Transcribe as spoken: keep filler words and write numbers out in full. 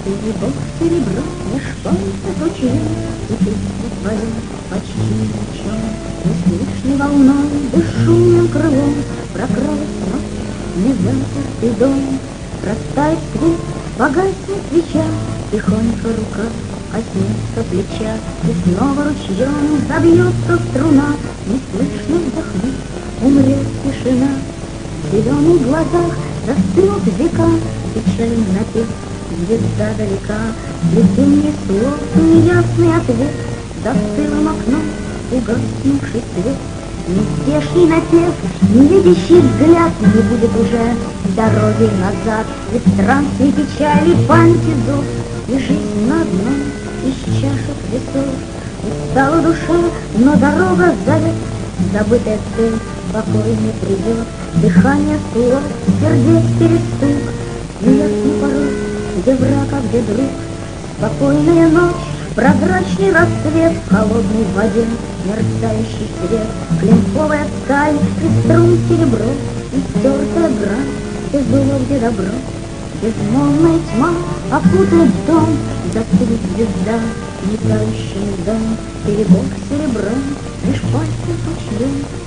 Серебро, серебро, меж пальцев ручей, и ты твоем почти ничем, неслышной волной, бесшумным крылом прокралась ночь, незапертый дом. Растает свет, погаснет свеча, тихонько рука коснется плеча, и снова ручьем забьется струна, неслышно вздохнуть, умрет тишина. В зеленых глазах застынут века, печаль напев, звезда далека, плетенье слов, неясный ответ, за стылым окном угаснувший свет. Нездешний напев, невидящий взгляд, не будет уже дороги назад, и странствий печали, памяти зов, и жизнь на одном из чашек весов. Устала душа, но дорога зовет, забытая цель покой не придет, дыхание слов, сердец перестук, неясный порог, где враг, а где друг. Спокойная ночь, прозрачный рассвет, в холодной воде мерцающий свет, клинковая сталь и струн серебро, и стертая грань, где зло, где добро. Безмолвная тьма окутает дом, застынет звезда, метающая льдом, перебор серебром, лишь пальцем ручьем.